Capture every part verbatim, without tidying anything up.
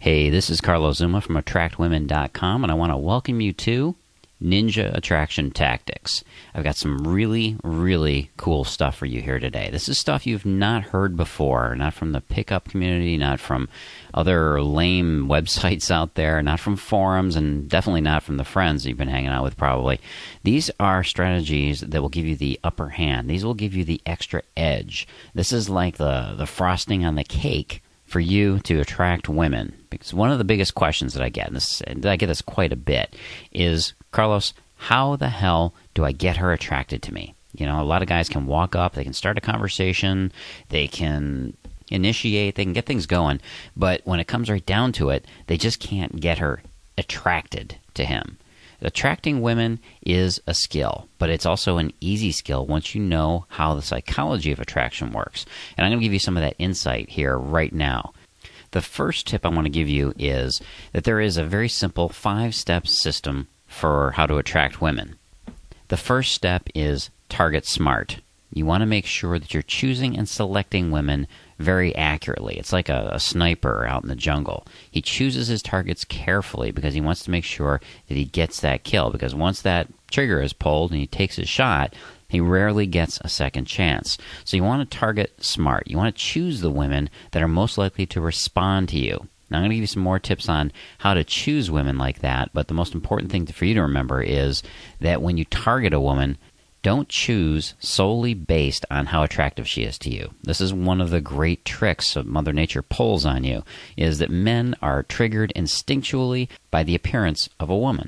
Hey, this is Carlos Zuma from attract women dot com, and I want to welcome you to Ninja Attraction Tactics. I've got some really, really cool stuff for you here today. This is stuff you've not heard before, not from the pickup community, not from other lame websites out there, not from forums, and definitely not from the friends you've been hanging out with probably. These are strategies that will give you the upper hand. These will give you the extra edge. This is like the, the frosting on the cake for you to attract women. Because one of the biggest questions that I get, and, this, and I get this quite a bit, is, Carlos, how the hell do I get her attracted to me? You know, a lot of guys can walk up, they can start a conversation, they can initiate, they can get things going, but when it comes right down to it, they just can't get her attracted to him. Attracting women is a skill, but it's also an easy skill once you know how the psychology of attraction works. And I'm going to give you some of that insight here right now. The first tip I want to give you is that there is a very simple five-step system for how to attract women. The first step is target smart. You want to make sure that you're choosing and selecting women very accurately. It's like a, a sniper out in the jungle. He chooses his targets carefully because he wants to make sure that he gets that kill, because once that trigger is pulled and he takes his shot, he rarely gets a second chance. So you want to target smart. You want to choose the women that are most likely to respond to you. Now, I'm going to give you some more tips on how to choose women like that, but the most important thing for you to remember is that when you target a woman, don't choose solely based on how attractive she is to you. This is one of the great tricks of Mother Nature pulls on you, is that men are triggered instinctually by the appearance of a woman.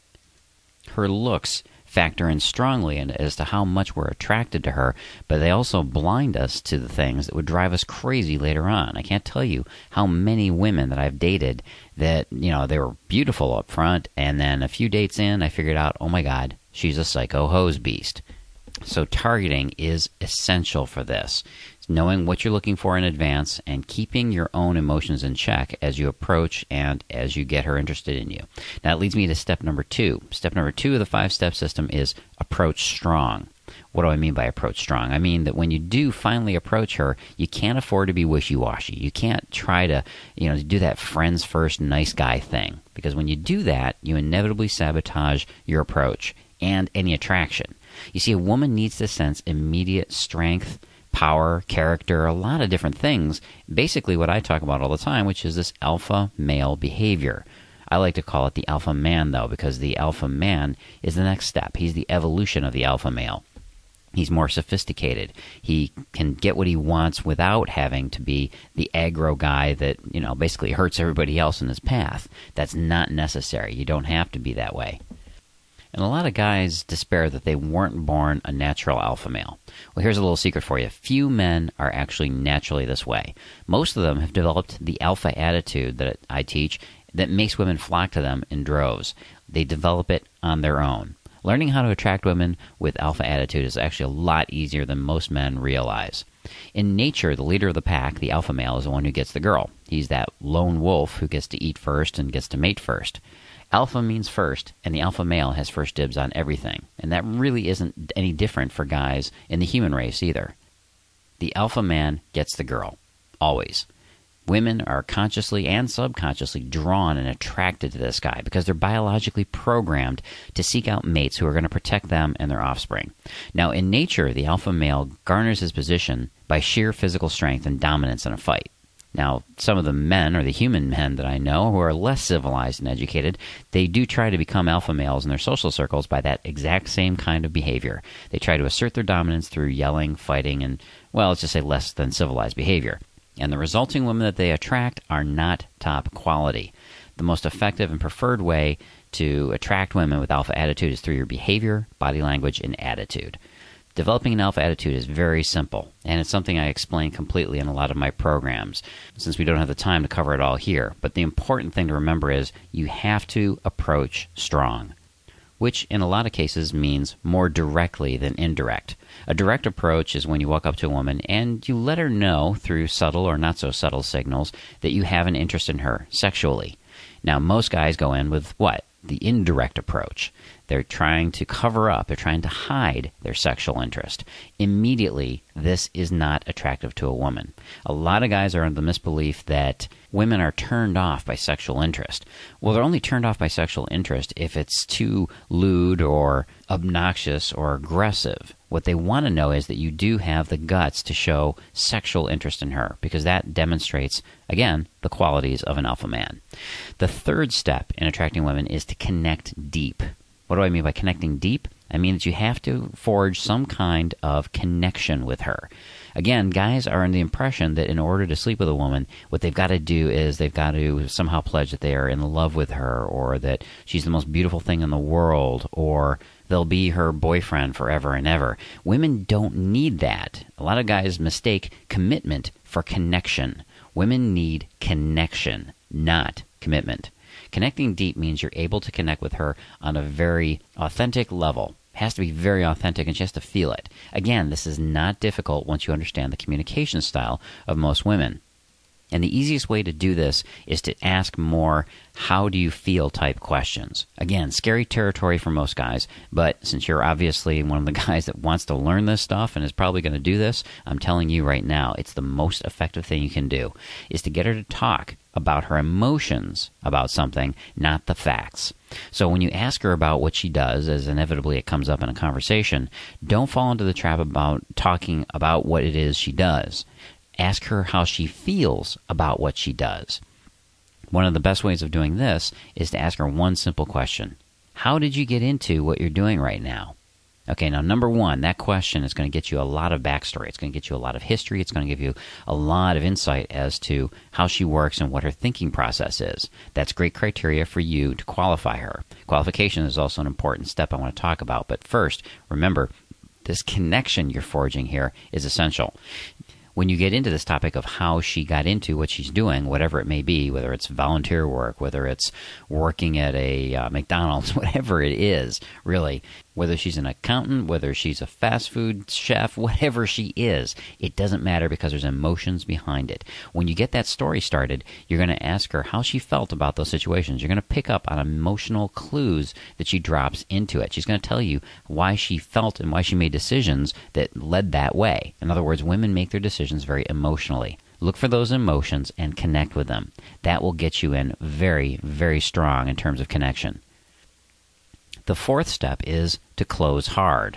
Her looks factor in strongly as to how much we're attracted to her, but they also blind us to the things that would drive us crazy later on. I can't tell you how many women that I've dated that, you know, they were beautiful up front, and then a few dates in, I figured out, oh my God, she's a psycho hose beast. So targeting is essential for this. It's knowing what you're looking for in advance and keeping your own emotions in check as you approach and as you get her interested in you. Now, that leads me to step number two. Step number two of the five-step system is approach strong. What do I mean by approach strong? I mean that when you do finally approach her, you can't afford to be wishy-washy. You can't try to, you know, do that friends first, nice guy thing. Because when you do that, you inevitably sabotage your approach and any attraction. You see, a woman needs to sense immediate strength, power, character, a lot of different things. Basically what I talk about all the time, which is this alpha male behavior. I like to call it the alpha man, though, because the alpha man is the next step. He's the evolution of the alpha male. He's more sophisticated. He can get what he wants without having to be the aggro guy that, you know, basically hurts everybody else in his path. That's not necessary. You don't have to be that way. And a lot of guys despair that they weren't born a natural alpha male. Well, here's a little secret for you. Few men are actually naturally this way. Most of them have developed the alpha attitude that I teach that makes women flock to them in droves. They develop it on their own. Learning how to attract women with alpha attitude is actually a lot easier than most men realize. In nature, the leader of the pack, the alpha male, is the one who gets the girl. He's that lone wolf who gets to eat first and gets to mate first. Alpha means first, and the alpha male has first dibs on everything. And that really isn't any different for guys in the human race either. The alpha man gets the girl, always. Women are consciously and subconsciously drawn and attracted to this guy because they're biologically programmed to seek out mates who are going to protect them and their offspring. Now, in nature, the alpha male garners his position by sheer physical strength and dominance in a fight. Now, some of the men, or the human men that I know, who are less civilized and educated, they do try to become alpha males in their social circles by that exact same kind of behavior. They try to assert their dominance through yelling, fighting, and, well, let's just say less than civilized behavior. And the resulting women that they attract are not top quality. The most effective and preferred way to attract women with alpha attitude is through your behavior, body language, and attitude. Developing an alpha attitude is very simple, and it's something I explain completely in a lot of my programs, since we don't have the time to cover it all here. But the important thing to remember is you have to approach strong, which in a lot of cases means more directly than indirect. A direct approach is when you walk up to a woman and you let her know through subtle or not so subtle signals that you have an interest in her sexually. Now, most guys go in with what? The indirect approach. they're trying to cover up, they're trying to hide their sexual interest. Immediately, this is not attractive to a woman. A lot of guys are under the misbelief that women are turned off by sexual interest. Well, they're only turned off by sexual interest if it's too lewd or obnoxious or aggressive. What they want to know is that you do have the guts to show sexual interest in her, because that demonstrates, again, the qualities of an alpha man. The third step in attracting women is to connect deep. What do I mean by connecting deep? I mean that you have to forge some kind of connection with her. Again, guys are under the impression that in order to sleep with a woman, what they've got to do is they've got to somehow pledge that they are in love with her, or that she's the most beautiful thing in the world, or they'll be her boyfriend forever and ever. Women don't need that. A lot of guys mistake commitment for connection. Women need connection, not commitment. Connecting deep means you're able to connect with her on a very authentic level. It has to be very authentic, and she has to feel it. Again, this is not difficult once you understand the communication style of most women. And the easiest way to do this is to ask more how do you feel type questions. Again, scary territory for most guys, but since you're obviously one of the guys that wants to learn this stuff and is probably going to do this, I'm telling you right now, it's the most effective thing you can do, is to get her to talk about her emotions about something, not the facts. So when you ask her about what she does, as inevitably it comes up in a conversation, don't fall into the trap about talking about what it is she does. Ask her how she feels about what she does. One of the best ways of doing this is to ask her one simple question. How did you get into what you're doing right now? Okay, now number one, that question is going to get you a lot of backstory. It's going to get you a lot of history. It's going to give you a lot of insight as to how she works and what her thinking process is. That's great criteria for you to qualify her. Qualification is also an important step I want to talk about. But first, remember, this connection you're forging here is essential. When you get into this topic of how she got into what she's doing, whatever it may be, whether it's volunteer work, whether it's working at a uh, McDonald's, whatever it is, really, whether she's an accountant, whether she's a fast food chef, whatever she is, it doesn't matter because there's emotions behind it. When you get that story started, you're going to ask her how she felt about those situations. You're going to pick up on emotional clues that she drops into it. She's going to tell you why she felt and why she made decisions that led that way. In other words, women make their decisions very emotionally. Look for those emotions and connect with them. That will get you in very, very strong in terms of connection. The fourth step is to close hard.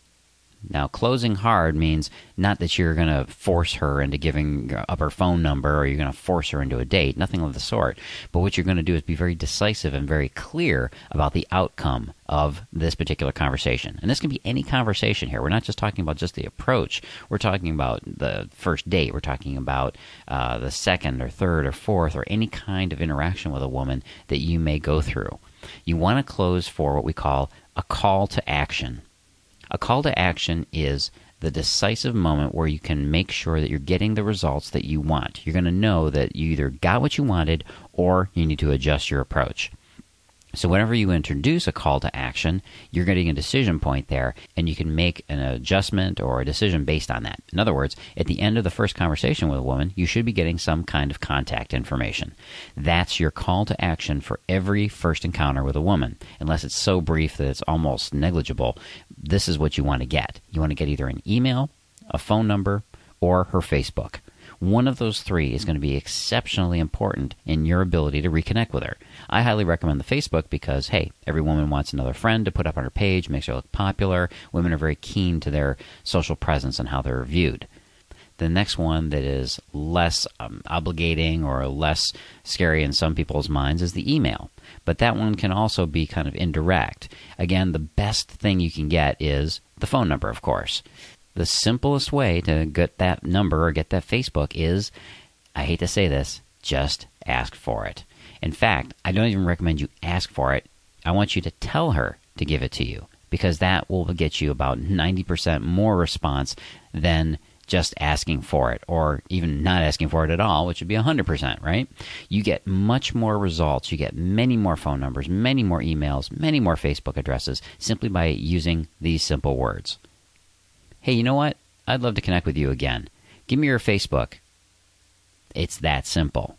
Now, closing hard means not that you're going to force her into giving up her phone number or you're going to force her into a date, nothing of the sort. But what you're going to do is be very decisive and very clear about the outcome of this particular conversation. And this can be any conversation here. We're not just talking about just the approach. We're talking about the first date. We're talking about uh, the second or third or fourth or any kind of interaction with a woman that you may go through. You want to close for what we call a call to action. A call to action is the decisive moment where you can make sure that you're getting the results that you want. You're going to know that you either got what you wanted or you need to adjust your approach. So whenever you introduce a call to action, you're getting a decision point there, and you can make an adjustment or a decision based on that. In other words, at the end of the first conversation with a woman, you should be getting some kind of contact information. That's your call to action for every first encounter with a woman. Unless it's so brief that it's almost negligible, this is what you want to get. You want to get either an email, a phone number, or her Facebook. One of those three is going to be exceptionally important in your ability to reconnect with her. I highly recommend the Facebook because, hey, every woman wants another friend to put up on her page, makes her look popular. Women are very keen to their social presence and how they're viewed. The next one that is less um, obligating or less scary in some people's minds is the email. But that one can also be kind of indirect. Again, the best thing you can get is the phone number, of course. The simplest way to get that number or get that Facebook is, I hate to say this, just ask for it. In fact, I don't even recommend you ask for it. I want you to tell her to give it to you, because that will get you about ninety percent more response than just asking for it, or even not asking for it at all, which would be one hundred percent, right? You get much more results. You get many more phone numbers, many more emails, many more Facebook addresses simply by using these simple words. Hey, you know what? I'd love to connect with you again. Give me your Facebook. It's that simple.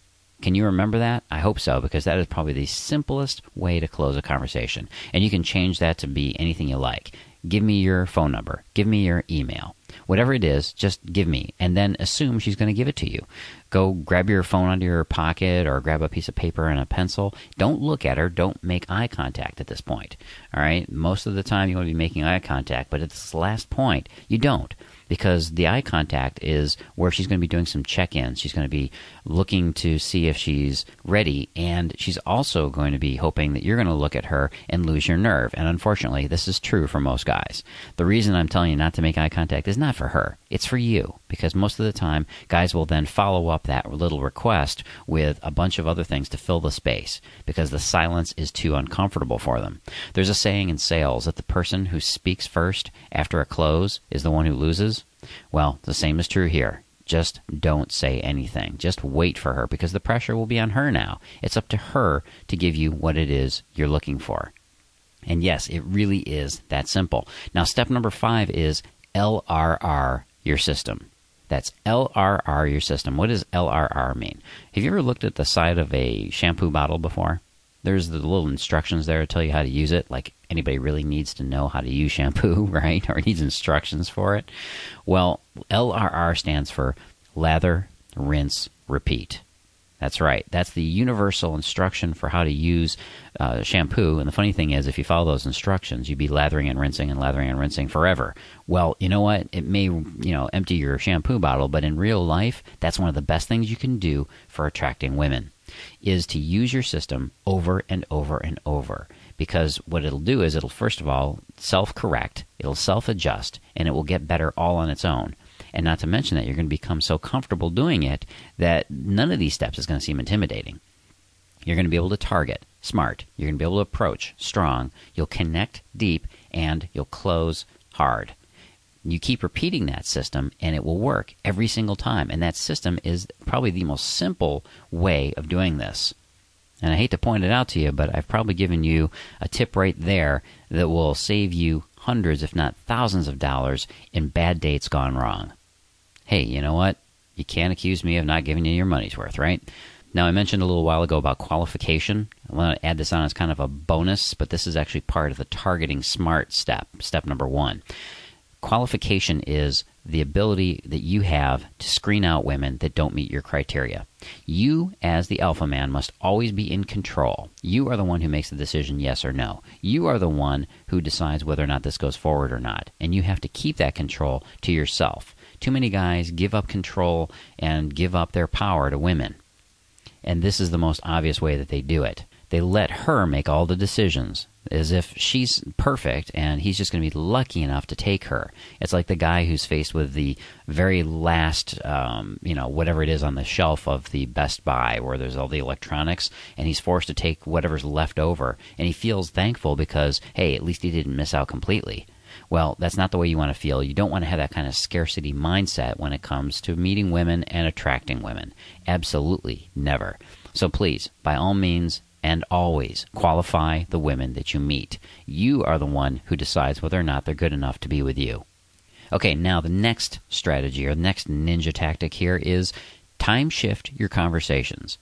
Can you remember that? I hope so, because that is probably the simplest way to close a conversation. And you can change that to be anything you like. Give me your phone number. Give me your email. Whatever it is, just give me, and then assume she's going to give it to you. Go grab your phone out of your pocket or grab a piece of paper and a pencil. Don't look at her. Don't make eye contact at this point. All right? Most of the time you want to be making eye contact, but at this last point, you don't. Because the eye contact is where she's going to be doing some check-ins. She's going to be looking to see if she's ready, and she's also going to be hoping that you're going to look at her and lose your nerve. And unfortunately, this is true for most guys. The reason I'm telling you not to make eye contact is not for her. It's for you. Because most of the time, guys will then follow up that little request with a bunch of other things to fill the space, because the silence is too uncomfortable for them. There's a saying in sales that the person who speaks first after a close is the one who loses. Well, the same is true here. Just don't say anything. Just wait for her, because the pressure will be on her now. It's up to her to give you what it is you're looking for. And yes, it really is that simple. Now, step number five is L R R your system. That's L R R your system. What does L R R mean? Have you ever looked at the side of a shampoo bottle before? There's the little instructions there to tell you how to use it. Like anybody really needs to know how to use shampoo, right? Or needs instructions for it. Well, L R R stands for lather, rinse, repeat. That's right. That's the universal instruction for how to use uh, shampoo. And the funny thing is, if you follow those instructions, you'd be lathering and rinsing and lathering and rinsing forever. Well, you know what? It may, you know, empty your shampoo bottle, but in real life, that's one of the best things you can do for attracting women, is to use your system over and over and over. Because what it'll do is it'll, first of all, self-correct, it'll self-adjust, and it will get better all on its own. And not to mention that you're going to become so comfortable doing it that none of these steps is going to seem intimidating. You're going to be able to target smart. You're going to be able to approach strong. You'll connect deep, and you'll close hard. You keep repeating that system, and it will work every single time. And that system is probably the most simple way of doing this. And I hate to point it out to you, but I've probably given you a tip right there that will save you hundreds, if not thousands of dollars in bad dates gone wrong. Hey, you know what? You can't accuse me of not giving you your money's worth, right? Now, I mentioned a little while ago about qualification. I want to add this on as kind of a bonus, but this is actually part of the targeting smart step, step number one. Qualification is the ability that you have to screen out women that don't meet your criteria. You, as the alpha man, must always be in control. You are the one who makes the decision yes or no. You are the one who decides whether or not this goes forward or not. And you have to keep that control to yourself. Too many guys give up control and give up their power to women. And this is the most obvious way that they do it. They let her make all the decisions, as if she's perfect and he's just going to be lucky enough to take her. It's like the guy who's faced with the very last, um, you know, whatever it is on the shelf of the Best Buy where there's all the electronics, and he's forced to take whatever's left over. And he feels thankful because, hey, at least he didn't miss out completely. Well, that's not the way you want to feel. You don't want to have that kind of scarcity mindset when it comes to meeting women and attracting women. Absolutely never. So please, by all means, and always qualify the women that you meet. You are the one who decides whether or not they're good enough to be with you. Okay, now the next strategy or the next ninja tactic here is time shift your conversations.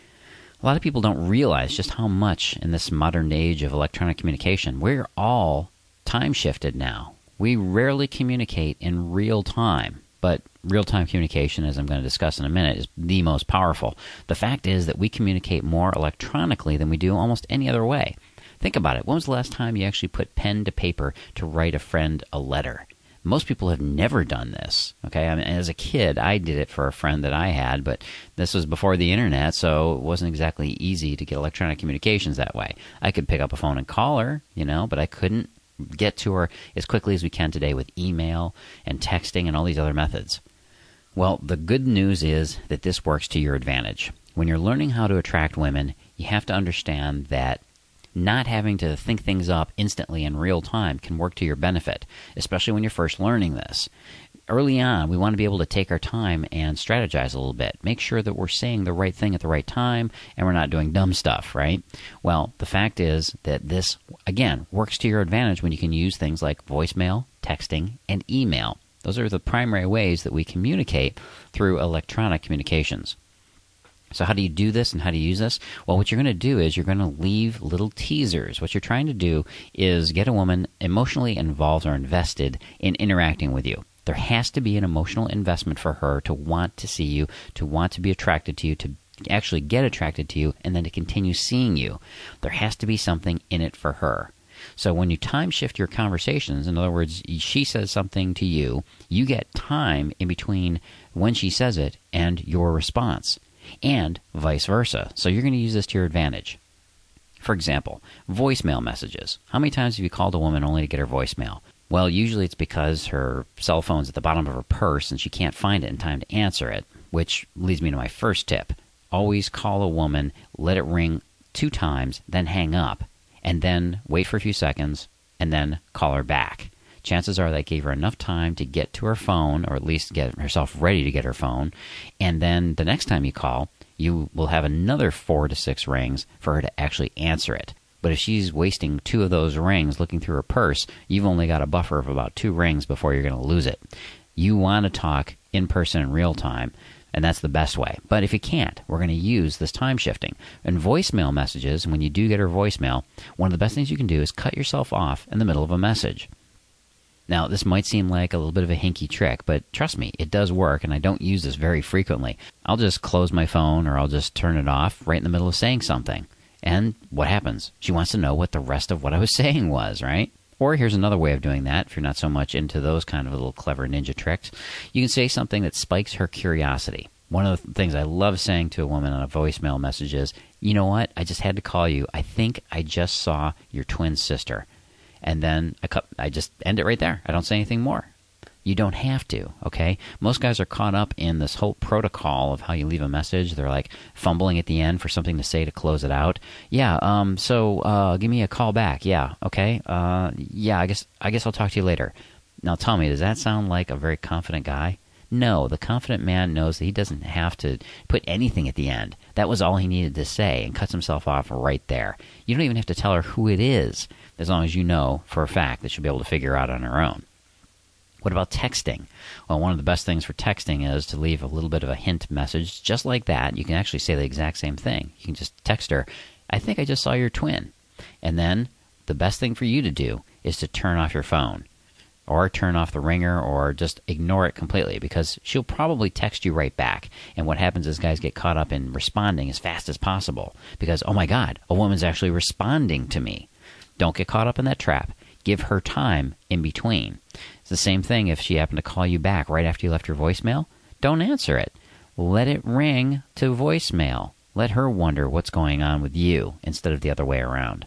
A lot of people don't realize just how much in this modern age of electronic communication, we're all time shifted now. We rarely communicate in real time. But real-time communication, as I'm going to discuss in a minute, is the most powerful. The fact is that we communicate more electronically than we do almost any other way. Think about it. When was the last time you actually put pen to paper to write a friend a letter? Most people have never done this. Okay, I mean, as a kid, I did it for a friend that I had, but this was before the internet, so it wasn't exactly easy to get electronic communications that way. I could pick up a phone and call her, you know, but I couldn't get to her as quickly as we can today with email and texting and all these other methods. Well, the good news is that this works to your advantage. When you're learning how to attract women, you have to understand that not having to think things up instantly in real time can work to your benefit, especially when you're first learning this. Early on, we want to be able to take our time and strategize a little bit. Make sure that we're saying the right thing at the right time and we're not doing dumb stuff, right? Well, the fact is that this, again, works to your advantage when you can use things like voicemail, texting, and email. Those are the primary ways that we communicate through electronic communications. So how do you do this and how do you use this? Well, what you're going to do is you're going to leave little teasers. What you're trying to do is get a woman emotionally involved or invested in interacting with you. There has to be an emotional investment for her to want to see you, to want to be attracted to you, to actually get attracted to you, and then to continue seeing you. There has to be something in it for her. So when you time shift your conversations, in other words, she says something to you, you get time in between when she says it and your response. And vice versa. So you're going to use this to your advantage. For example, voicemail messages. How many times have you called a woman only to get her voicemail? Well, usually it's because her cell phone's at the bottom of her purse and she can't find it in time to answer it, which leads me to my first tip. Always call a woman, let it ring two times, then hang up, and then wait for a few seconds, and then call her back. Chances are that gave her enough time to get to her phone, or at least get herself ready to get her phone. And then the next time you call, you will have another four to six rings for her to actually answer it. But if she's wasting two of those rings looking through her purse, you've only got a buffer of about two rings before you're going to lose it. You want to talk in person in real time, and that's the best way. But if you can't, we're going to use this time shifting. And voicemail messages, when you do get her voicemail, one of the best things you can do is cut yourself off in the middle of a message. Now, this might seem like a little bit of a hinky trick, but trust me, it does work, and I don't use this very frequently. I'll just close my phone, or I'll just turn it off right in the middle of saying something. And what happens? She wants to know what the rest of what I was saying was, right? Or here's another way of doing that, if you're not so much into those kind of little clever ninja tricks. You can say something that spikes her curiosity. One of the things I love saying to a woman on a voicemail message is, you know what, I just had to call you. I think I just saw your twin sister. And then I, cut, I just end it right there. I don't say anything more. You don't have to, okay? Most guys are caught up in this whole protocol of how you leave a message. They're like fumbling at the end for something to say to close it out. Yeah, um, so uh, give me a call back. Yeah, okay. Uh, yeah, I guess I guess I'll talk to you later. Now tell me, does that sound like a very confident guy? No, the confident man knows that he doesn't have to put anything at the end. That was all he needed to say, and cuts himself off right there. You don't even have to tell her who it is, as long as you know for a fact that she'll be able to figure out on her own. What about texting? Well, one of the best things for texting is to leave a little bit of a hint message, just like that. You can actually say the exact same thing. You can just text her, I think I just saw your twin. And then the best thing for you to do is to turn off your phone, or turn off the ringer, or just ignore it completely, because she'll probably text you right back. And what happens is guys get caught up in responding as fast as possible because, oh my God, a woman's actually responding to me. Don't get caught up in that trap. Give her time in between. It's the same thing if she happened to call you back right after you left your voicemail. Don't answer it. Let it ring to voicemail. Let her wonder what's going on with you instead of the other way around.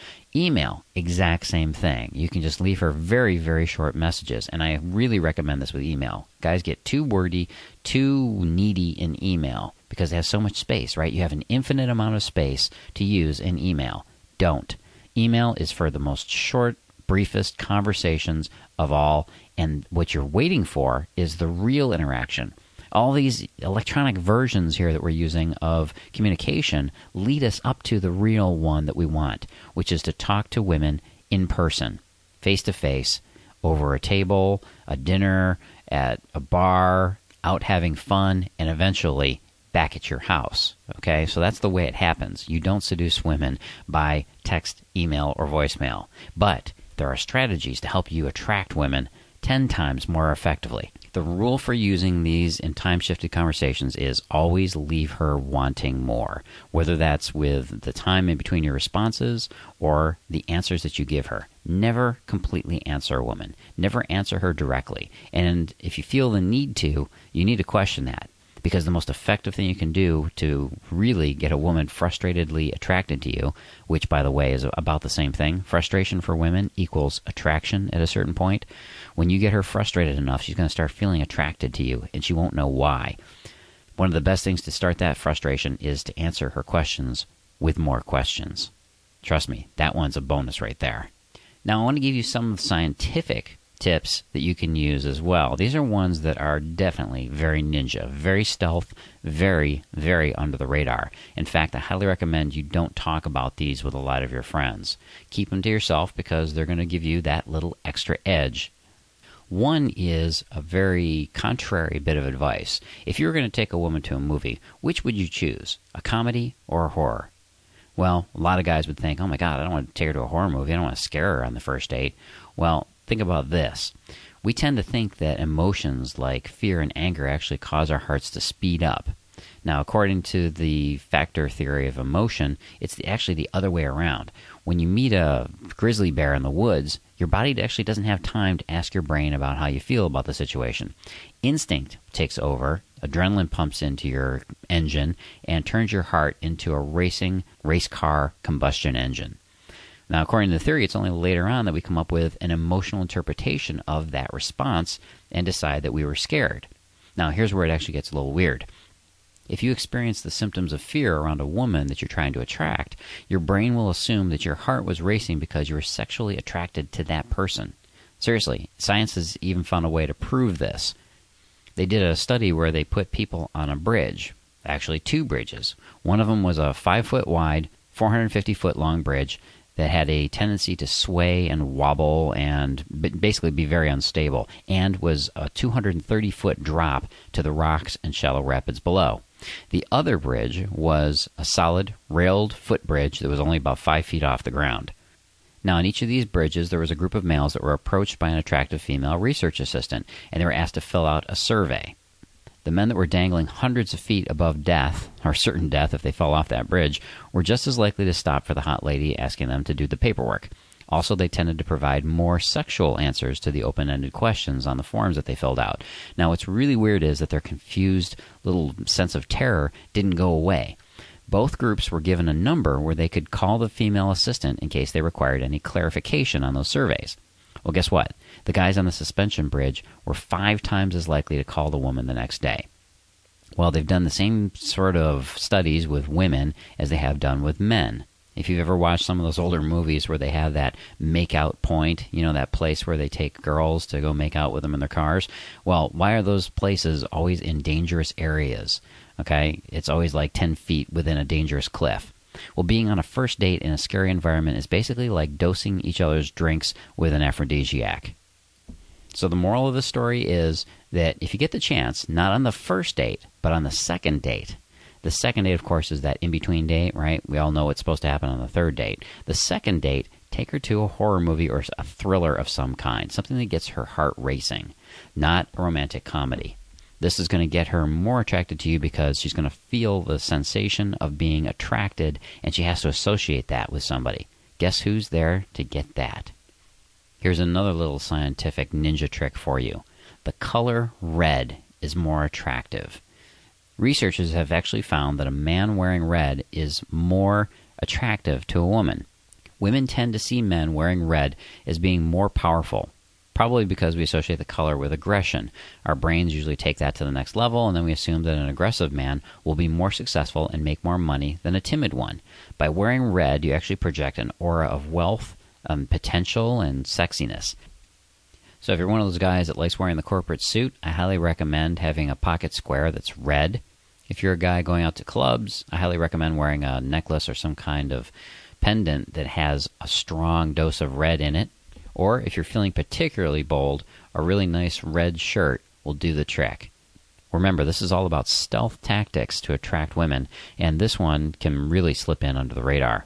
Email, exact same thing. You can just leave her very, very short messages, and I really recommend this with email. Guys get too wordy, too needy in email because it has so much space, right? You have an infinite amount of space to use in email. Don't. Email is for the most short, briefest conversations of all, and what you're waiting for is the real interaction. All these electronic versions here that we're using of communication lead us up to the real one that we want, which is to talk to women in person, face-to-face, over a table, a dinner, at a bar, out having fun, and eventually back at your house. Okay, so that's the way it happens. You don't seduce women by text, email, or voicemail. But there are strategies to help you attract women ten times more effectively. The rule for using these in time-shifted conversations is always leave her wanting more, whether that's with the time in between your responses or the answers that you give her. Never completely answer a woman. Never answer her directly. And if you feel the need to, you need to question that. Because the most effective thing you can do to really get a woman frustratedly attracted to you, which, by the way, is about the same thing. Frustration for women equals attraction at a certain point. When you get her frustrated enough, she's going to start feeling attracted to you, and she won't know why. One of the best things to start that frustration is to answer her questions with more questions. Trust me, that one's a bonus right there. Now, I want to give you some scientific tips that you can use as well. These are ones that are definitely very ninja, very stealth, very, very under the radar. In fact, I highly recommend you don't talk about these with a lot of your friends. Keep them to yourself because they're going to give you that little extra edge. One is a very contrary bit of advice. If you were going to take a woman to a movie, which would you choose, a comedy or a horror? Well, a lot of guys would think, oh my God, I don't want to take her to a horror movie. I don't want to scare her on the first date. Well, think about this. We tend to think that emotions like fear and anger actually cause our hearts to speed up. Now, according to the factor theory of emotion, it's the, actually the other way around. When you meet a grizzly bear in the woods, your body actually doesn't have time to ask your brain about how you feel about the situation. Instinct takes over, adrenaline pumps into your engine, and turns your heart into a racing race car combustion engine. Now, according to the theory, it's only later on that we come up with an emotional interpretation of that response and decide that we were scared. Now, here's where it actually gets a little weird. If you experience the symptoms of fear around a woman that you're trying to attract, your brain will assume that your heart was racing because you were sexually attracted to that person. Seriously, science has even found a way to prove this. They did a study where they put people on a bridge, actually two bridges. One of them was a five-foot wide, four hundred fifty foot long bridge that had a tendency to sway and wobble and basically be very unstable, and was a two hundred thirty foot drop to the rocks and shallow rapids below. The other bridge was a solid, railed footbridge that was only about five feet off the ground. Now, on each of these bridges, there was a group of males that were approached by an attractive female research assistant, and they were asked to fill out a survey. The men that were dangling hundreds of feet above death, or certain death if they fell off that bridge, were just as likely to stop for the hot lady asking them to do the paperwork. Also, they tended to provide more sexual answers to the open-ended questions on the forms that they filled out. Now, what's really weird is that their confused little sense of terror didn't go away. Both groups were given a number where they could call the female assistant in case they required any clarification on those surveys. Well, guess what? The guys on the suspension bridge were five times as likely to call the woman the next day. Well, they've done the same sort of studies with women as they have done with men. If you've ever watched some of those older movies where they have that make-out point, you know, that place where they take girls to go make out with them in their cars, well, why are those places always in dangerous areas? Okay, it's always like ten feet within a dangerous cliff. Well, being on a first date in a scary environment is basically like dosing each other's drinks with an aphrodisiac. So the moral of the story is that if you get the chance, not on the first date, but on the second date. The second date, of course, is that in-between date, right? We all know what's supposed to happen on the third date. The second date, take her to a horror movie or a thriller of some kind, something that gets her heart racing, not a romantic comedy. This is going to get her more attracted to you because she's going to feel the sensation of being attracted, and she has to associate that with somebody. Guess who's there to get that? Here's another little scientific ninja trick for you. The color red is more attractive. Researchers have actually found that a man wearing red is more attractive to a woman. Women tend to see men wearing red as being more powerful, probably because we associate the color with aggression. Our brains usually take that to the next level, and then we assume that an aggressive man will be more successful and make more money than a timid one. By wearing red, you actually project an aura of wealth, um, potential, and sexiness. So if you're one of those guys that likes wearing the corporate suit, I highly recommend having a pocket square that's red. If you're a guy going out to clubs, I highly recommend wearing a necklace or some kind of pendant that has a strong dose of red in it. Or if you're feeling particularly bold, a really nice red shirt will do the trick. Remember, this is all about stealth tactics to attract women, and this one can really slip in under the radar.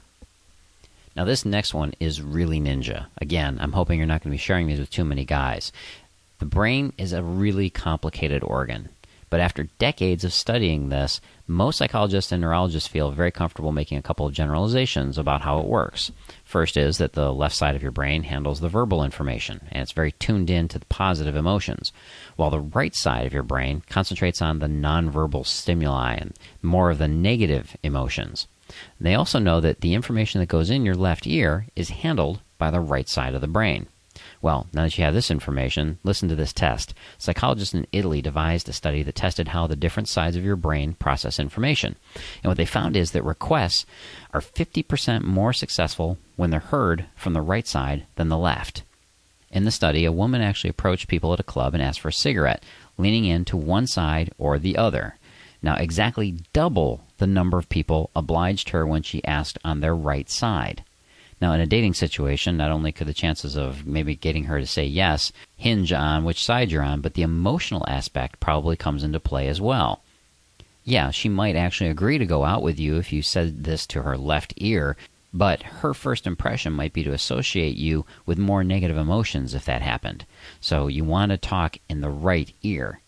Now, this next one is really ninja. Again, I'm hoping you're not going to be sharing these with too many guys. The brain is a really complicated organ. But after decades of studying this, most psychologists and neurologists feel very comfortable making a couple of generalizations about how it works. First is that the left side of your brain handles the verbal information, and it's very tuned in to the positive emotions, while the right side of your brain concentrates on the nonverbal stimuli and more of the negative emotions. They also know that the information that goes in your left ear is handled by the right side of the brain. Well, now that you have this information, listen to this test. Psychologists in Italy devised a study that tested how the different sides of your brain process information. And what they found is that requests are fifty percent more successful when they're heard from the right side than the left. In the study, a woman actually approached people at a club and asked for a cigarette, leaning in to one side or the other. Now, exactly double the number of people obliged her when she asked on their right side. Now, in a dating situation, not only could the chances of maybe getting her to say yes hinge on which side you're on, but the emotional aspect probably comes into play as well. Yeah, she might actually agree to go out with you if you said this to her left ear, but her first impression might be to associate you with more negative emotions if that happened. So you want to talk in the right ear.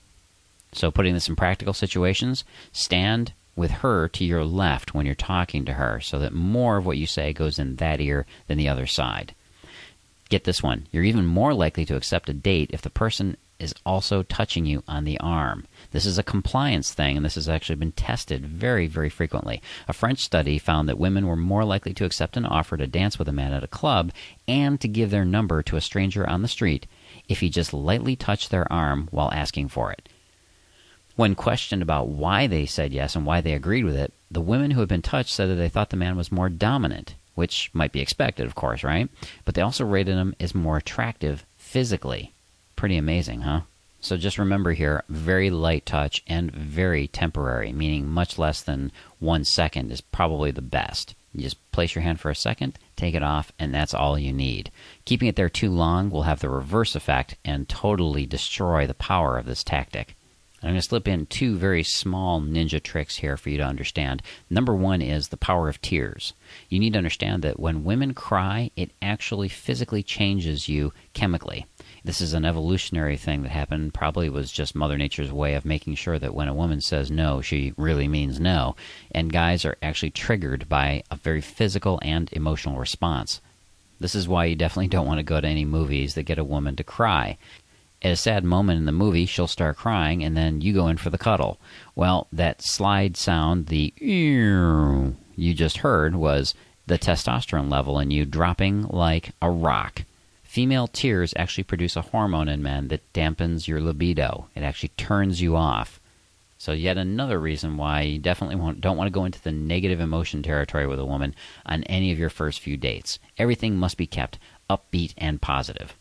So putting this in practical situations, stand with her to your left when you're talking to her so that more of what you say goes in that ear than the other side. Get this one. You're even more likely to accept a date if the person is also touching you on the arm. This is a compliance thing, and this has actually been tested very, very frequently. A French study found that women were more likely to accept an offer to dance with a man at a club and to give their number to a stranger on the street if he just lightly touched their arm while asking for it. When questioned about why they said yes and why they agreed with it, the women who had been touched said that they thought the man was more dominant, which might be expected, of course, right? But they also rated him as more attractive physically. Pretty amazing, huh? So just remember here, very light touch and very temporary, meaning much less than one second is probably the best. You just place your hand for a second, take it off, and that's all you need. Keeping it there too long will have the reverse effect and totally destroy the power of this tactic. I'm going to slip in two very small ninja tricks here for you to understand. Number one is the power of tears. You need to understand that when women cry, it actually physically changes you chemically. This is an evolutionary thing that happened, probably was just Mother Nature's way of making sure that when a woman says no, she really means no. And guys are actually triggered by a very physical and emotional response. This is why you definitely don't want to go to any movies that get a woman to cry. At a sad moment in the movie, she'll start crying, and then you go in for the cuddle. Well, that slide sound, the ew you just heard, was the testosterone level in you dropping like a rock. Female tears actually produce a hormone in men that dampens your libido. It actually turns you off. So yet another reason why you definitely want, don't want to go into the negative emotion territory with a woman on any of your first few dates. Everything must be kept upbeat and positive.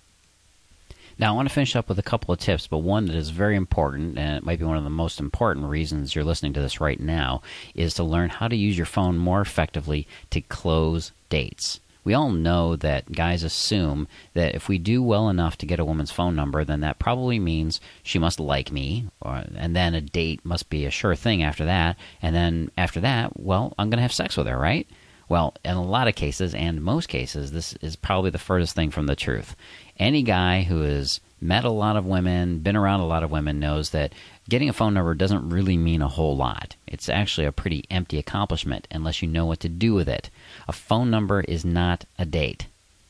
Now, I want to finish up with a couple of tips, but one that is very important, and it might be one of the most important reasons you're listening to this right now, is to learn how to use your phone more effectively to close dates. We all know that guys assume that if we do well enough to get a woman's phone number, then that probably means she must like me, or, and then a date must be a sure thing after that, and then after that, well, I'm going to have sex with her, right? Well, in a lot of cases, and most cases, this is probably the furthest thing from the truth. Any guy who has met a lot of women, been around a lot of women, knows that getting a phone number doesn't really mean a whole lot. It's actually a pretty empty accomplishment unless you know what to do with it. A phone number is not a date.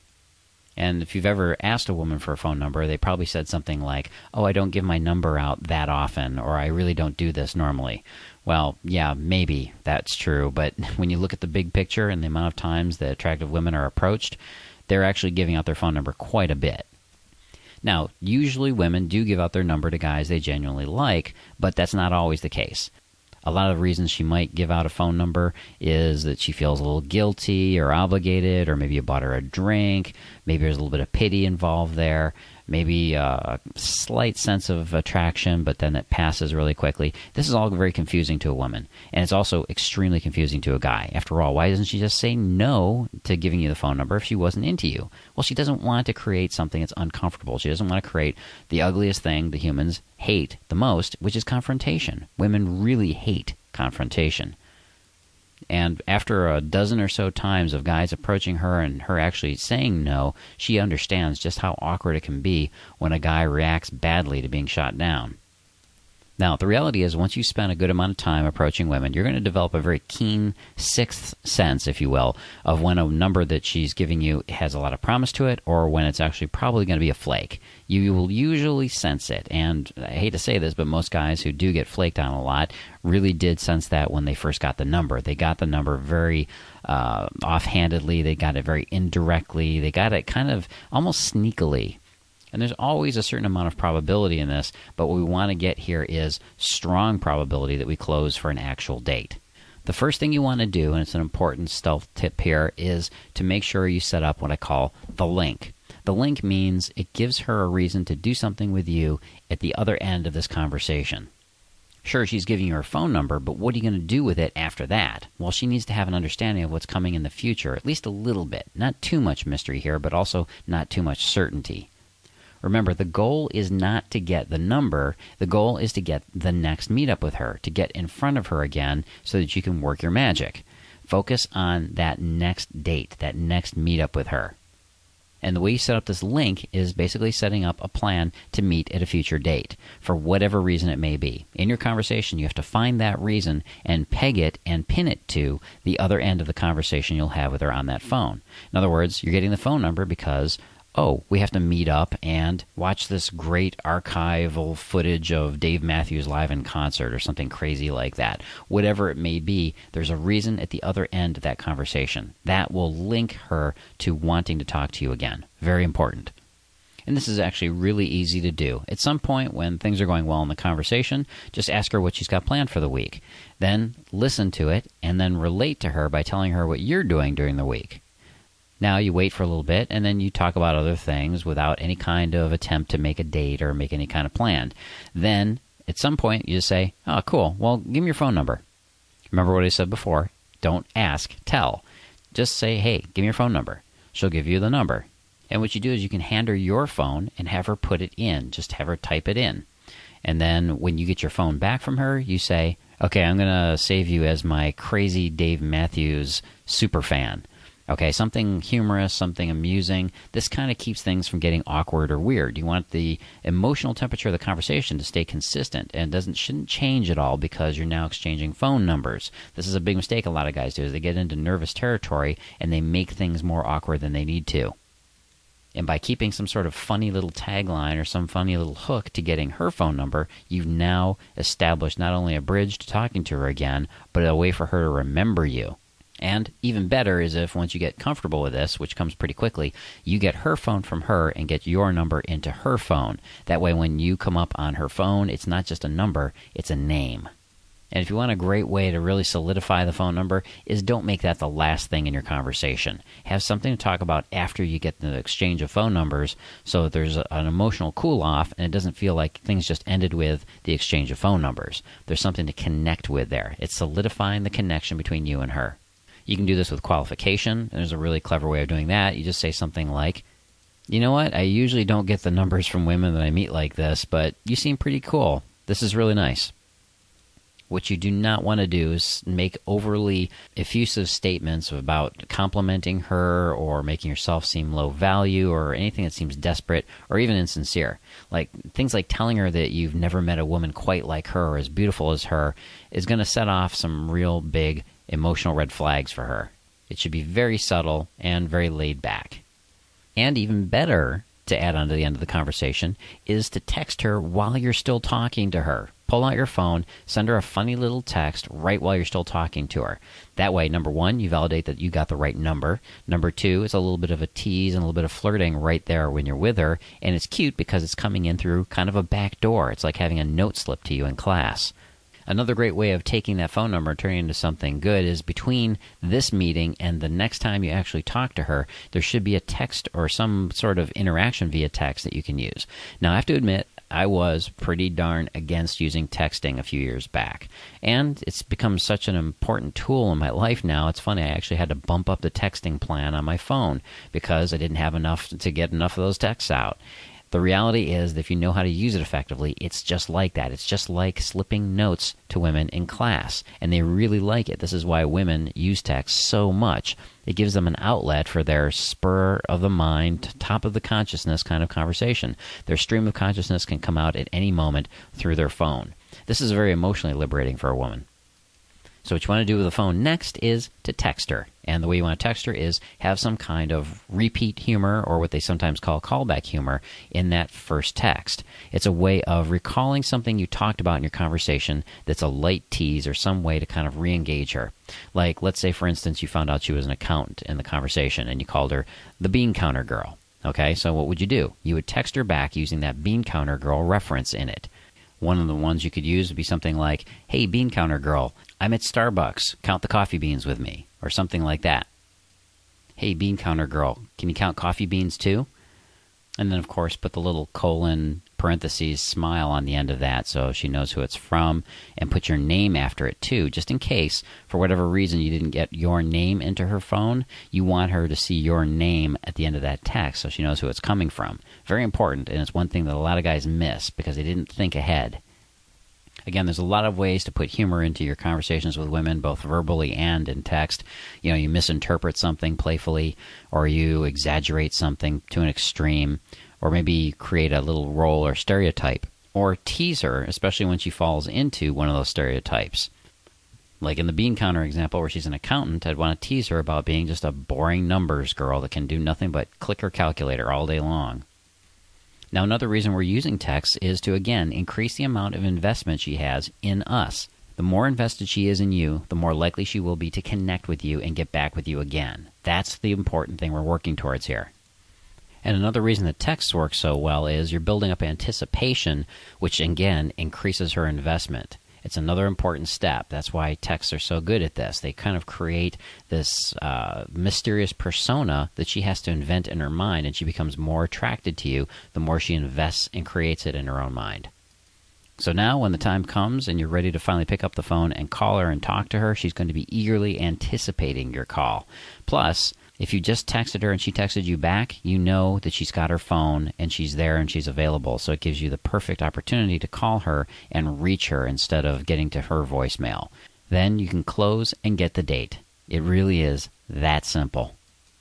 And if you've ever asked a woman for a phone number, they probably said something like, oh, I don't give my number out that often, or I really don't do this normally. Well, yeah, maybe that's true, but when you look at the big picture and the amount of times that attractive women are approached, they're actually giving out their phone number quite a bit. Now, usually women do give out their number to guys they genuinely like, but that's not always the case. A lot of the reasons she might give out a phone number is that she feels a little guilty or obligated, or maybe you bought her a drink, maybe there's a little bit of pity involved there, maybe a slight sense of attraction, but then it passes really quickly. This is all very confusing to a woman, and it's also extremely confusing to a guy. After all, why doesn't she just say no to giving you the phone number if she wasn't into you? Well, she doesn't want to create something that's uncomfortable. She doesn't want to create the ugliest thing the humans hate the most, which is confrontation. Women really hate confrontation. And after a dozen or so times of guys approaching her and her actually saying no, she understands just how awkward it can be when a guy reacts badly to being shot down. Now, the reality is once you spend a good amount of time approaching women, you're going to develop a very keen sixth sense, if you will, of when a number that she's giving you has a lot of promise to it or when it's actually probably going to be a flake. You will usually sense it, and I hate to say this, but most guys who do get flaked on a lot really did sense that when they first got the number. They got the number very uh, offhandedly. They got it very indirectly. They got it kind of almost sneakily. And there's always a certain amount of probability in this, but what we want to get here is strong probability that we close for an actual date. The first thing you want to do, and it's an important stealth tip here, is to make sure you set up what I call the link. The link means it gives her a reason to do something with you at the other end of this conversation. Sure, she's giving you her phone number, but what are you going to do with it after that? Well, she needs to have an understanding of what's coming in the future, at least a little bit. Not too much mystery here, but also not too much certainty. Remember, the goal is not to get the number. The goal is to get the next meetup with her, to get in front of her again so that you can work your magic. Focus on that next date, that next meetup with her. And the way you set up this link is basically setting up a plan to meet at a future date, for whatever reason it may be. In your conversation, you have to find that reason and peg it and pin it to the other end of the conversation you'll have with her on that phone. In other words, you're getting the phone number because, oh, we have to meet up and watch this great archival footage of Dave Matthews live in concert or something crazy like that. Whatever it may be, there's a reason at the other end of that conversation. That will link her to wanting to talk to you again. Very important. And this is actually really easy to do. At some point when things are going well in the conversation, just ask her what she's got planned for the week. Then listen to it and then relate to her by telling her what you're doing during the week. Now you wait for a little bit, and then you talk about other things without any kind of attempt to make a date or make any kind of plan. Then, at some point, you just say, oh, cool, well, give me your phone number. Remember what I said before. Don't ask, tell. Just say, hey, give me your phone number. She'll give you the number. And what you do is you can hand her your phone and have her put it in. Just have her type it in. And then when you get your phone back from her, you say, okay, I'm going to save you as my crazy Dave Matthews super fan. Okay, something humorous, something amusing. This kind of keeps things from getting awkward or weird. You want the emotional temperature of the conversation to stay consistent and doesn't shouldn't change at all because you're now exchanging phone numbers. This is a big mistake a lot of guys do, is they get into nervous territory and they make things more awkward than they need to. And by keeping some sort of funny little tagline or some funny little hook to getting her phone number, you've now established not only a bridge to talking to her again, but a way for her to remember you. And even better is if once you get comfortable with this, which comes pretty quickly, you get her phone from her and get your number into her phone. That way when you come up on her phone, it's not just a number, it's a name. And if you want a great way to really solidify the phone number, is don't make that the last thing in your conversation. Have something to talk about after you get the exchange of phone numbers so that there's a, an emotional cool-off and it doesn't feel like things just ended with the exchange of phone numbers. There's something to connect with there. It's solidifying the connection between you and her. You can do this with qualification. There's a really clever way of doing that. You just say something like, you know what, I usually don't get the numbers from women that I meet like this, but you seem pretty cool. This is really nice. What you do not want to do is make overly effusive statements about complimenting her or making yourself seem low value or anything that seems desperate or even insincere. Like things like telling her that you've never met a woman quite like her or as beautiful as her is going to set off some real big emotional red flags for her. It should be very subtle and very laid back. And even better, to add on to the end of the conversation, is to text her while you're still talking to her. Pull out your phone, send her a funny little text right while you're still talking to her. That way, number one, you validate that you got the right number. Number two, it's a little bit of a tease and a little bit of flirting right there when you're with her. And it's cute because it's coming in through kind of a back door. It's like having a note slip to you in class. Another great way of taking that phone number and turning it into something good is between this meeting and the next time you actually talk to her, there should be a text or some sort of interaction via text that you can use. Now, I have to admit, I was pretty darn against using texting a few years back. And it's become such an important tool in my life now. It's funny, I actually had to bump up the texting plan on my phone because I didn't have enough to get enough of those texts out. The reality is that if you know how to use it effectively, it's just like that. It's just like slipping notes to women in class, and they really like it. This is why women use text so much. It gives them an outlet for their spur-of-the-mind, top-of-the-consciousness kind of conversation. Their stream of consciousness can come out at any moment through their phone. This is very emotionally liberating for a woman. So what you want to do with the phone next is to text her. And the way you want to text her is have some kind of repeat humor, or what they sometimes call callback humor, in that first text. It's a way of recalling something you talked about in your conversation that's a light tease or some way to kind of re-engage her. Like, let's say, for instance, you found out she was an accountant in the conversation and you called her the bean counter girl. Okay, so what would you do? You would text her back using that bean counter girl reference in it. One of the ones you could use would be something like, hey, bean counter girl, I'm at Starbucks. Count the coffee beans with me, or something like that. Hey, bean counter girl, can you count coffee beans too? And then, of course, put the little colon parentheses smile on the end of that so she knows who it's from, and put your name after it too, just in case, for whatever reason, you didn't get your name into her phone. You want her to see your name at the end of that text so she knows who it's coming from. Very important, and it's one thing that a lot of guys miss because they didn't think ahead. Again, there's a lot of ways to put humor into your conversations with women, both verbally and in text. You know, you misinterpret something playfully, or you exaggerate something to an extreme, or maybe create a little role or stereotype, or tease her, especially when she falls into one of those stereotypes. Like in the bean counter example where she's an accountant, I'd want to tease her about being just a boring numbers girl that can do nothing but click her calculator all day long. Now, another reason we're using text is to, again, increase the amount of investment she has in us. The more invested she is in you, the more likely she will be to connect with you and get back with you again. That's the important thing we're working towards here. And another reason that texts work so well is you're building up anticipation, which, again, increases her investment. It's another important step. That's why texts are so good at this. They kind of create this uh, mysterious persona that she has to invent in her mind, and she becomes more attracted to you the more she invests and creates it in her own mind. So now when the time comes and you're ready to finally pick up the phone and call her and talk to her, she's going to be eagerly anticipating your call. Plus, if you just texted her and she texted you back, you know that she's got her phone and she's there and she's available. So it gives you the perfect opportunity to call her and reach her instead of getting to her voicemail. Then you can close and get the date. It really is that simple.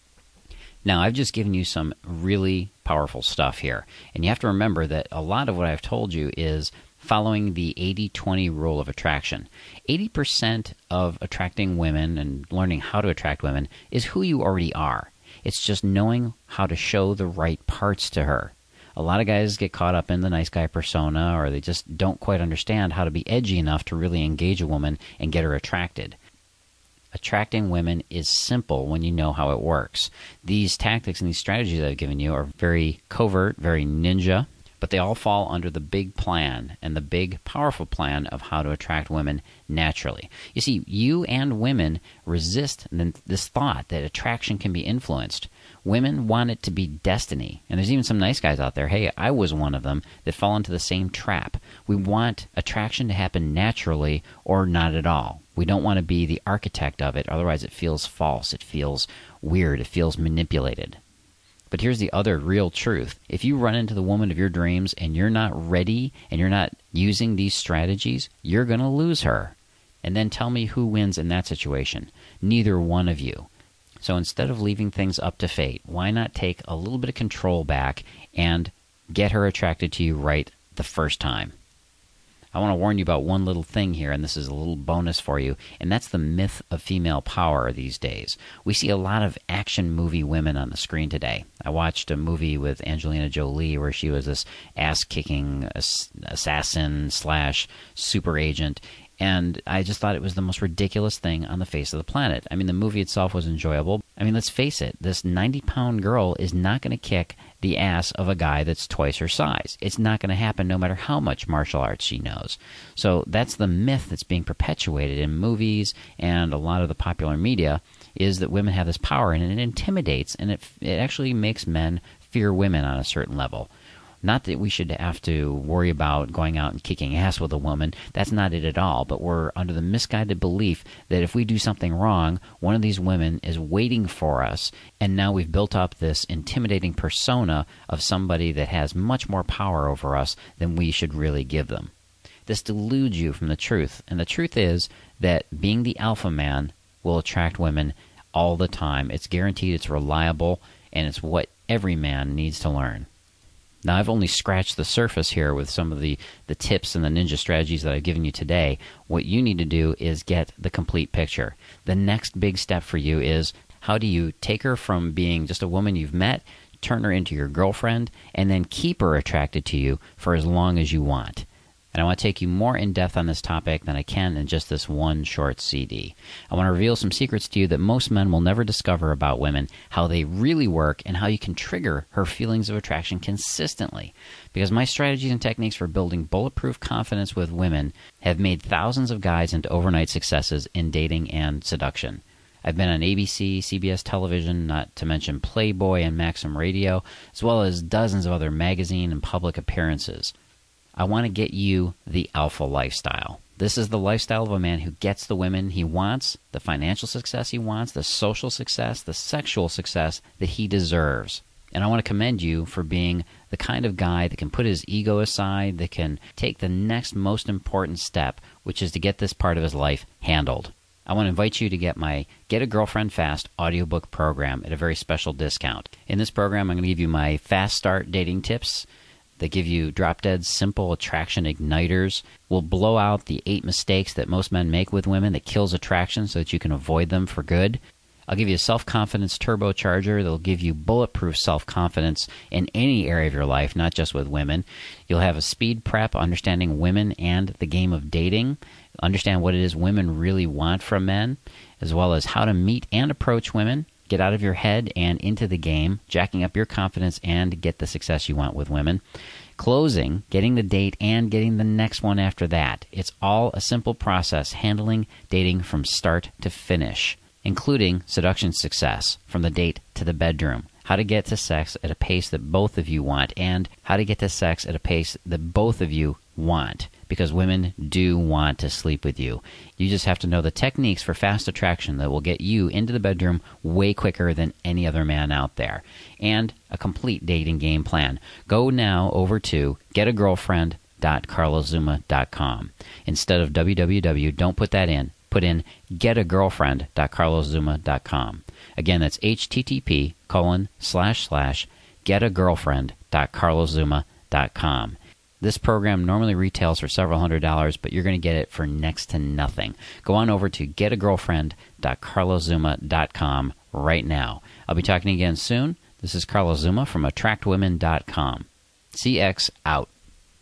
Now, I've just given you some really powerful stuff here. And you have to remember that a lot of what I've told you is following the eighty twenty rule of attraction. eighty percent of attracting women and learning how to attract women is who you already are. It's just knowing how to show the right parts to her. A lot of guys get caught up in the nice guy persona, or they just don't quite understand how to be edgy enough to really engage a woman and get her attracted. Attracting women is simple when you know how it works. These tactics and these strategies I've given you are very covert, very ninja, but they all fall under the big plan and the big, powerful plan of how to attract women naturally. You see, you and women resist this thought that attraction can be influenced. Women want it to be destiny. And there's even some nice guys out there, hey, I was one of them, that fall into the same trap. We want attraction to happen naturally or not at all. We don't want to be the architect of it, otherwise it feels false, it feels weird, it feels manipulated. But here's the other real truth. If you run into the woman of your dreams and you're not ready and you're not using these strategies, you're going to lose her. And then tell me who wins in that situation. Neither one of you. So instead of leaving things up to fate, why not take a little bit of control back and get her attracted to you right the first time? I want to warn you about one little thing here, and this is a little bonus for you, and that's the myth of female power these days. We see a lot of action movie women on the screen today. I watched a movie with Angelina Jolie where she was this ass-kicking assassin slash super agent, and I just thought it was the most ridiculous thing on the face of the planet. I mean, the movie itself was enjoyable. I mean, let's face it, this ninety-pound girl is not going to kick the ass of a guy that's twice her size. It's not going to happen no matter how much martial arts she knows. So that's the myth that's being perpetuated in movies and a lot of the popular media, is that women have this power, and it intimidates, and it, it actually makes men fear women on a certain level. Not that we should have to worry about going out and kicking ass with a woman. That's not it at all. But we're under the misguided belief that if we do something wrong, one of these women is waiting for us. And now we've built up this intimidating persona of somebody that has much more power over us than we should really give them. This deludes you from the truth. And the truth is that being the alpha man will attract women all the time. It's guaranteed, it's reliable, and it's what every man needs to learn. Now, I've only scratched the surface here with some of the, the tips and the ninja strategies that I've given you today. What you need to do is get the complete picture. The next big step for you is, how do you take her from being just a woman you've met, turn her into your girlfriend, and then keep her attracted to you for as long as you want? And I want to take you more in depth on this topic than I can in just this one short C D. I want to reveal some secrets to you that most men will never discover about women, how they really work, and how you can trigger her feelings of attraction consistently. Because my strategies and techniques for building bulletproof confidence with women have made thousands of guys into overnight successes in dating and seduction. I've been on A B C, C B S television, not to mention Playboy and Maxim Radio, as well as dozens of other magazine and public appearances. I want to get you the alpha lifestyle. This is the lifestyle of a man who gets the women he wants, the financial success he wants, the social success, the sexual success that he deserves. And I want to commend you for being the kind of guy that can put his ego aside, that can take the next most important step, which is to get this part of his life handled. I want to invite you to get my Get a Girlfriend Fast audiobook program at a very special discount. In this program, I'm going to give you my fast start dating tips that give you drop-dead simple attraction igniters. We'll blow out the eight mistakes that most men make with women that kills attraction so that you can avoid them for good. I'll give you a self-confidence turbocharger that'll give you bulletproof self-confidence in any area of your life, not just with women. You'll have a speed prep, understanding women and the game of dating, understand what it is women really want from men, as well as how to meet and approach women, get out of your head and into the game, jacking up your confidence and get the success you want with women. Closing, getting the date and getting the next one after that. It's all a simple process, handling dating from start to finish, including seduction success from the date to the bedroom, how to get to sex at a pace that both of you want, and how to get to sex at a pace that both of you want, because women do want to sleep with you. You just have to know the techniques for fast attraction that will get you into the bedroom way quicker than any other man out there, and a complete dating game plan. Go now over to get a girlfriend dot carlos zuma dot com. Instead of www, don't put that in. Put in get a girlfriend dot carlos zuma dot com. Again, that's http colon slash slash get a girlfriend dot carlos zuma dot com. This program normally retails for several hundred dollars, but you're going to get it for next to nothing. Go on over to get a girlfriend dot carlos zuma dot com right now. I'll be talking again soon. This is Carlos Zuma from attract women dot com. C X out.